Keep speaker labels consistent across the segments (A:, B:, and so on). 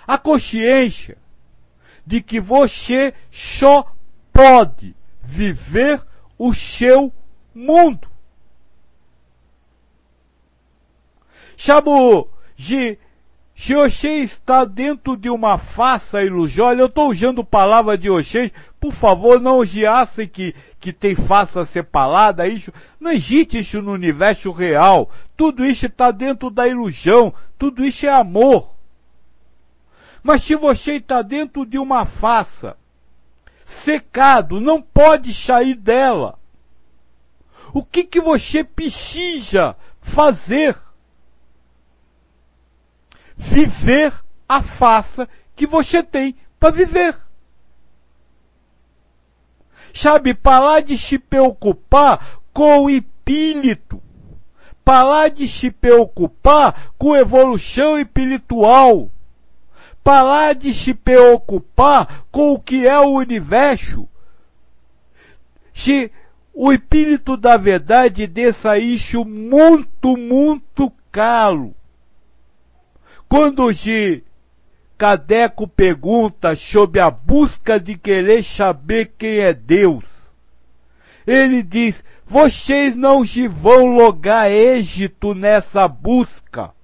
A: a consciência de que você só pode viver o seu mundo. Chamo de se você está dentro de uma falsa ilusão, olha, eu estou usando palavra de vocês, por favor, não odiassem que tem falsa separada, isso, não existe isso no universo real, tudo isso está dentro da ilusão, tudo isso é amor. Mas se você está dentro de uma falsa, secado, não pode sair dela. O que você precisa fazer? Viver a face que você tem para viver. Sabe, parar de se preocupar com o espírito. Parar de se preocupar com a evolução espiritual. Parar de se preocupar com o que é o universo. Se o espírito da verdade deixa isso muito, muito caro. Quando o Kardec pergunta sobre a busca de querer saber quem é Deus, ele diz, vocês não vão lograr êxito nessa busca.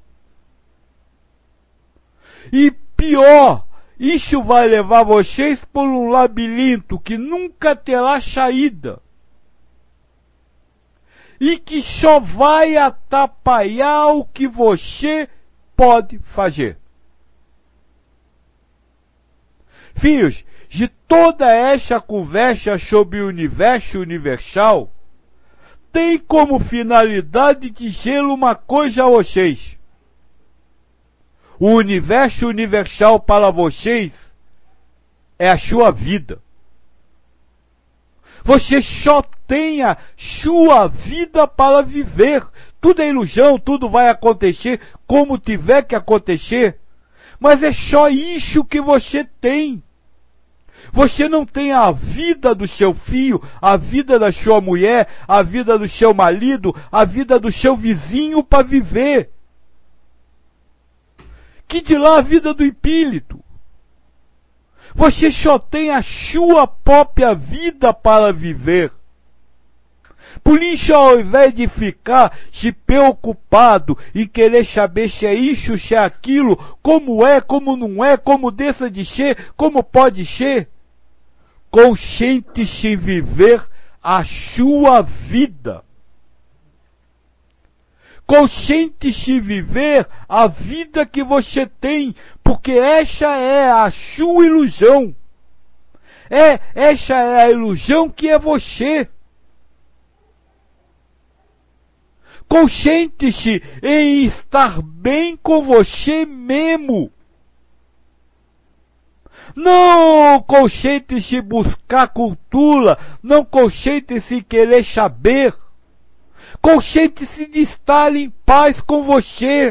A: E pior, isso vai levar vocês por um labirinto que nunca terá saída. E que só vai atrapalhar o que você pode fazer. Filhos, de toda essa conversa sobre o universo universal, tem como finalidade dizer uma coisa a vocês. O universo universal para vocês é a sua vida. Você só tem a sua vida para viver. Tudo é ilusão, tudo vai acontecer como tiver que acontecer. Mas é só isso que você tem. Você não tem a vida do seu filho, a vida da sua mulher, a vida do seu marido, a vida do seu vizinho para viver. Que dirá a vida do espírito? Você só tem a sua própria vida para viver. Por isso, ao invés de ficar se preocupado e querer saber se é isso, se é aquilo, como é, como não é, como deixa de ser, como pode ser, consciente-se em viver a sua vida. Consciente-se em viver a vida que você tem, porque essa é a sua ilusão. Essa é a ilusão que é você. Consciente-se em estar bem com você mesmo. Não consciente-se em buscar cultura, não consciente-se em querer saber. Consciente-se de estar em paz com você.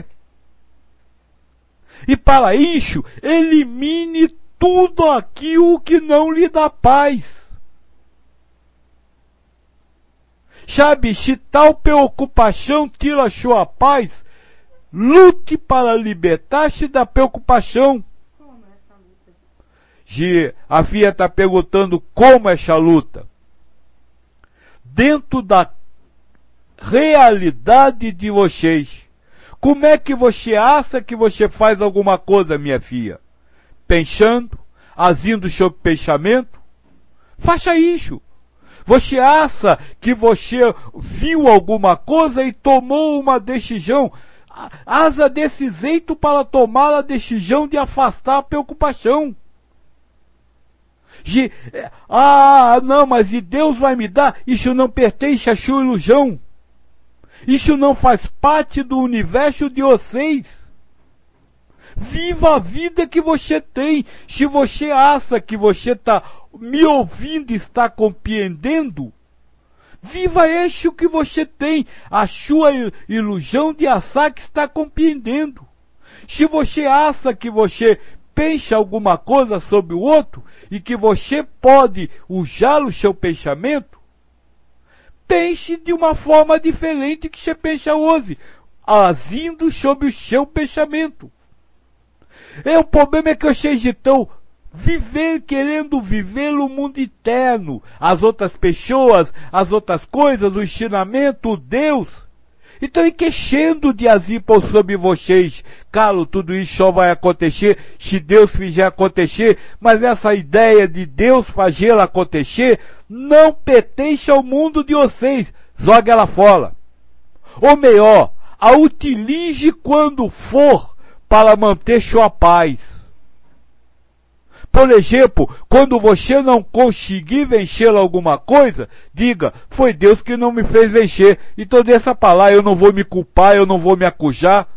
A: E para isso, elimine tudo aquilo que não lhe dá paz. Sabe, se tal preocupação tira a sua paz, lute para libertar-se da preocupação.
B: Como é essa luta?
A: A Fia está perguntando como é essa luta. Dentro da realidade de vocês. Como é que você acha que você faz alguma coisa, minha filha? Pensando, agindo sobre pensamento? Faça isso. Você acha que você viu alguma coisa e tomou uma decisão? Haja desse jeito para tomar a decisão de afastar a preocupação. Não, mas e Deus vai me dar? Isso não pertence à sua ilusão. Isso não faz parte do universo de vocês. Viva a vida que você tem. Se você acha que você está me ouvindo e está compreendendo, viva isso que você tem. A sua ilusão de achar que está compreendendo. Se você acha que você pensa alguma coisa sobre o outro e que você pode usar o seu pensamento, pense de uma forma diferente que você pensa hoje, agindo sobre o seu pensamento. O problema é que vocês estão querendo viver no mundo eterno. As outras pessoas, as outras coisas, o ensinamento, o Deus. Então, enqueixendo de azipam sobre vocês. Claro, tudo isso só vai acontecer se Deus fizer acontecer, mas essa ideia de Deus fazer acontecer não pertence ao mundo de vocês. Jogue ela fora. Ou melhor, a utilize quando for para manter sua paz. Por exemplo, quando você não conseguir vencer alguma coisa, diga, foi Deus que não me fez vencer. Então deixa pra lá, eu não vou me culpar, eu não vou me acusar.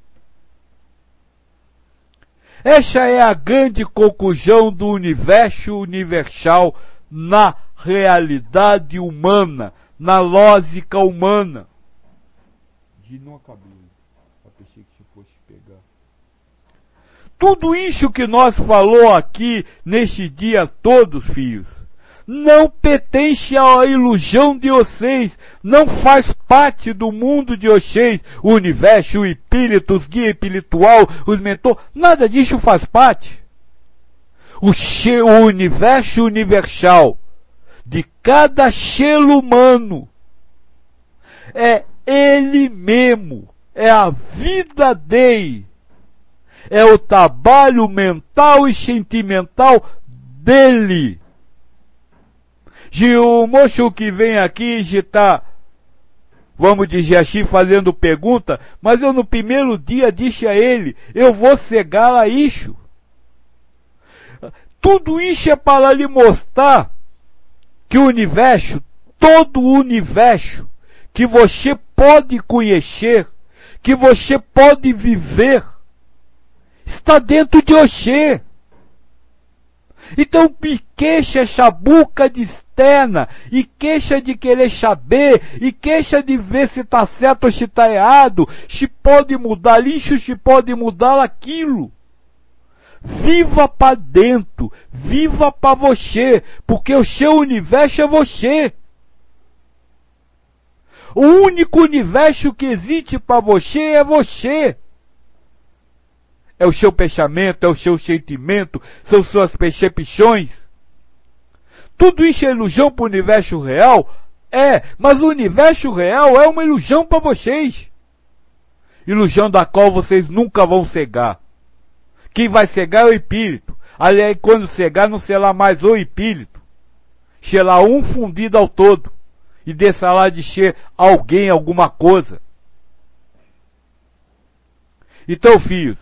A: Essa é a grande conclusão do universo universal na realidade humana, na lógica humana. Não acabou. Eu pensei que se fosse pegar. Tudo isso que nós falou aqui neste dia todos, filhos, não pertence à ilusão de vocês, não faz parte do mundo de vocês, o universo, o espírito, os guia espiritual, os mentores, nada disso faz parte. O universo universal de cada ser humano é ele mesmo, é a vida dele. É o trabalho mental e sentimental dele. O moço que vem aqui já está, vamos dizer assim, fazendo pergunta, mas eu no primeiro dia disse a ele, eu vou cegar a isso. Tudo isso é para lhe mostrar que o universo, todo o universo, que você pode conhecer, que você pode viver, está dentro de você. Então me queixa essa boca de externa, e queixa de querer saber, e queixa de ver se está certo ou se está errado, se pode mudar isso, se pode mudar aquilo. Viva para dentro, viva para você, porque o seu universo é você. O único universo que existe para você é você. É o seu pensamento, é o seu sentimento, são suas percepções. Tudo isso é ilusão para o universo real? É, mas o universo real é uma ilusão para vocês. Ilusão da qual vocês nunca vão cegar. Quem vai cegar é o espírito. Aliás, quando cegar, não será mais o espírito. Será um fundido ao todo. E deixará de ser alguém, alguma coisa. Então, filhos,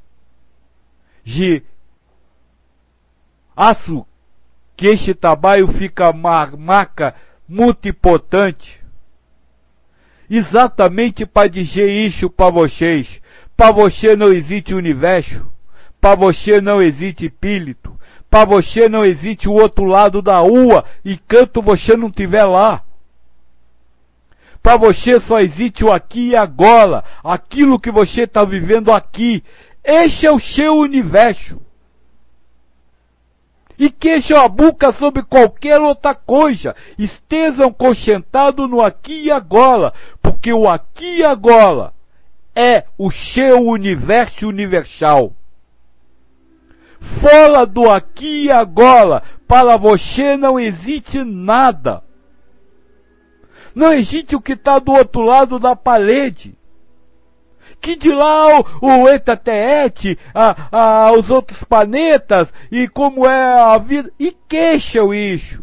A: acho que este trabalho fica uma marca muito importante, exatamente para dizer isso para vocês. Para você não existe universo, para você não existe espírito, para você não existe o outro lado da rua, enquanto você não estiver lá. Para você só existe o aqui e agora, aquilo que você está vivendo aqui. Este é o seu universo. E queixam a boca sobre qualquer outra coisa. Estejam concentrados no aqui e agora, porque o aqui e agora é o seu universo universal. Fora do aqui e agora, para você não existe nada. Não existe o que está do outro lado da parede. Que de lá o Etateete, os outros planetas, e como é a vida, e queixam isso.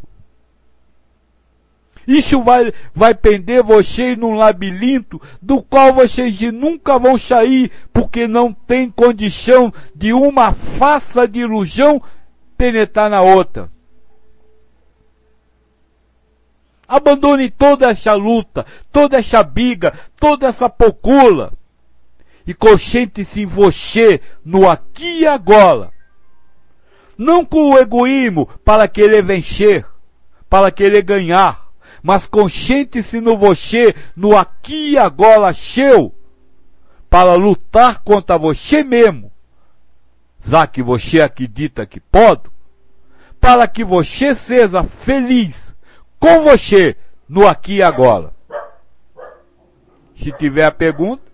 A: Isso vai prender vocês num labirinto do qual vocês nunca vão sair, porque não tem condição de uma faça de ilusão penetrar na outra. Abandone toda essa luta, toda essa briga, toda essa procura. E concentre-se em você, no aqui e agora. Não com o egoísmo para querer vencer, para querer ganhar, mas concentre-se no você, no aqui e agora seu, para lutar contra você mesmo, já que você acredita que pode, para que você seja feliz com você, no aqui e agora. Se tiver a pergunta,